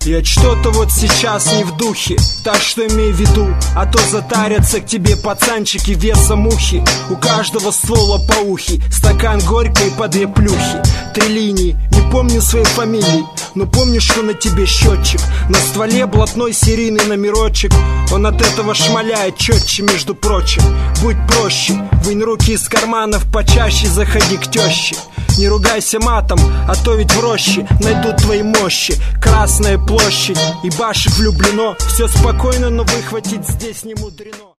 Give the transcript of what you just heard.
Я что-то вот сейчас не в духе, так что имей в виду, а то затарятся к тебе пацанчики весом мухи. У каждого ствола по ухи, стакан горькой по 2 плюхи. 3 линии, не помню своей фамилии, но помню, что на тебе счетчик. На стволе блатной серийный номерочек. Он от этого шмаляет четче, между прочим. Будь проще, вынь руки из карманов, почаще заходи к теще. Не ругайся матом, а то ведь в роще найдут твои мощи. Красная площадь и башек влюблено. Все спокойно, но выхватить здесь не мудрено.